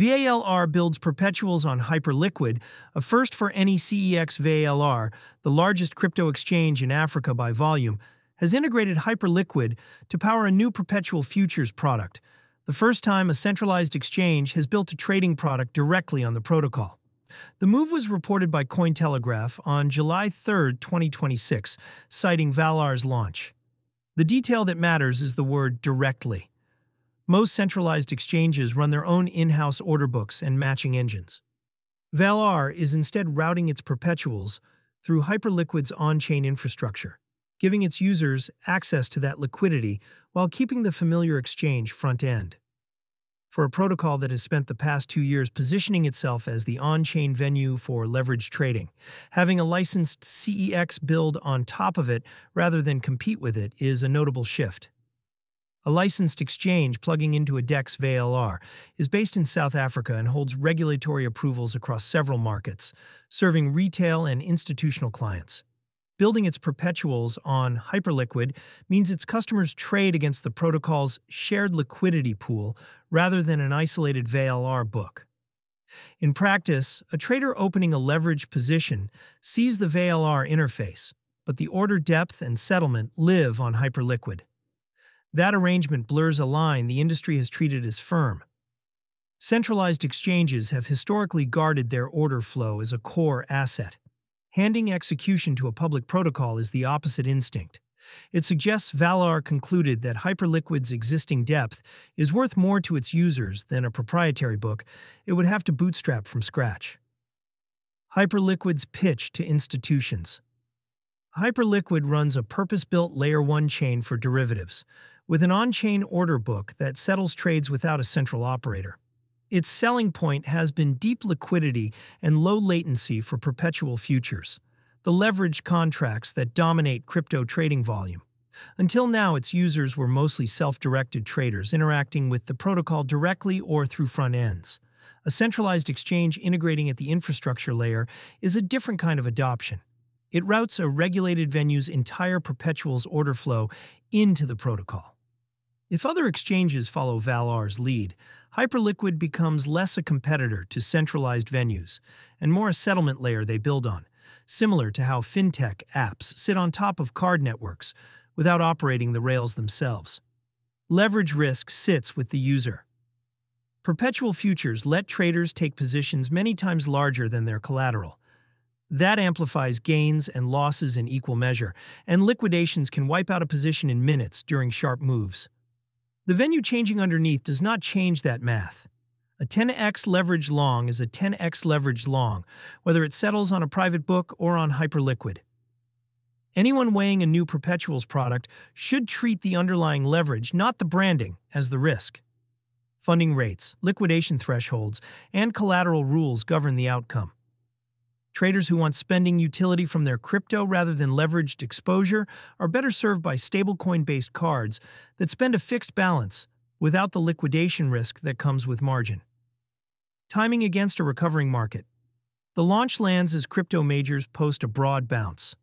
VALR builds perpetuals on Hyperliquid, a first for any CEX. VALR, the largest crypto exchange in Africa by volume, has integrated Hyperliquid to power a new perpetual futures product, the first time a centralized exchange has built a trading product directly on the protocol. The move was reported by Cointelegraph on July 3, 2026, citing VALR's launch. The detail that matters is the word directly. Most centralized exchanges run their own in-house order books and matching engines. VALR is instead routing its perpetuals through Hyperliquid's on-chain infrastructure, giving its users access to that liquidity while keeping the familiar exchange front end. For a protocol that has spent the past 2 years positioning itself as the on-chain venue for leveraged trading, having a licensed CEX build on top of it rather than compete with it is a notable shift. A licensed exchange plugging into a DEX. VALR is based in South Africa and holds regulatory approvals across several markets, serving retail and institutional clients. Building its perpetuals on Hyperliquid means its customers trade against the protocol's shared liquidity pool rather than an isolated VALR book. In practice, a trader opening a leveraged position sees the VALR interface, but the order depth and settlement live on Hyperliquid. That arrangement blurs a line the industry has treated as firm. Centralized exchanges have historically guarded their order flow as a core asset. Handing execution to a public protocol is the opposite instinct. It suggests VALR concluded that Hyperliquid's existing depth is worth more to its users than a proprietary book it would have to bootstrap from scratch. Hyperliquid's pitch to institutions. Hyperliquid runs a purpose-built Layer 1 chain for derivatives, with an on-chain order book that settles trades without a central operator. Its selling point has been deep liquidity and low latency for perpetual futures, the leveraged contracts that dominate crypto trading volume. Until now, its users were mostly self-directed traders interacting with the protocol directly or through front ends. A centralized exchange integrating at the infrastructure layer is a different kind of adoption. It routes a regulated venue's entire perpetuals order flow into the protocol. If other exchanges follow VALR's lead, Hyperliquid becomes less a competitor to centralized venues and more a settlement layer they build on, similar to how fintech apps sit on top of card networks without operating the rails themselves. Leverage risk sits with the user. Perpetual futures let traders take positions many times larger than their collateral. That amplifies gains and losses in equal measure, and liquidations can wipe out a position in minutes during sharp moves. The venue changing underneath does not change that math. A 10x leverage long is a 10x leverage long, whether it settles on a private book or on Hyperliquid. Anyone weighing a new perpetuals product should treat the underlying leverage, not the branding, as the risk. Funding rates, liquidation thresholds, and collateral rules govern the outcome. Traders who want spending utility from their crypto rather than leveraged exposure are better served by stablecoin-based cards that spend a fixed balance without the liquidation risk that comes with margin. Timing against a recovering market. The launch lands as crypto majors post a broad bounce.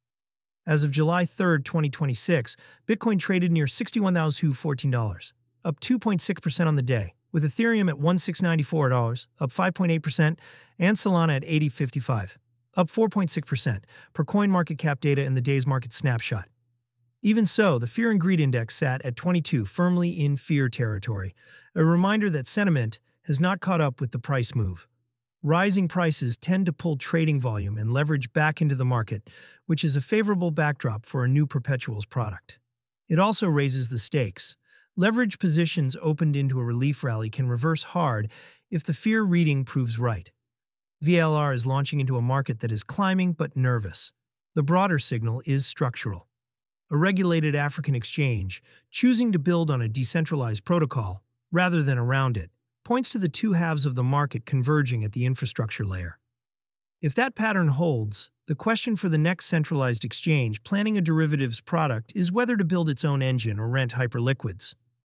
As of July 3, 2026, Bitcoin traded near $61,014, up 2.6% on the day, with Ethereum at $1,694, up 5.8%, and Solana at $80.55, up 4.6%, per CoinMarketCap data in the day's market snapshot. Even so, the Fear and Greed Index sat at 22, firmly in fear territory, a reminder that sentiment has not caught up with the price move. Rising prices tend to pull trading volume and leverage back into the market, which is a favorable backdrop for a new perpetuals product. It also raises the stakes. Leverage positions opened into a relief rally can reverse hard if the fear reading proves right. VALR is launching into a market that is climbing but nervous. The broader signal is structural. A regulated African exchange, choosing to build on a decentralized protocol rather than around it, points to the two halves of the market converging at the infrastructure layer. If that pattern holds, the question for the next centralized exchange planning a derivatives product is whether to build its own engine or rent Hyperliquid's.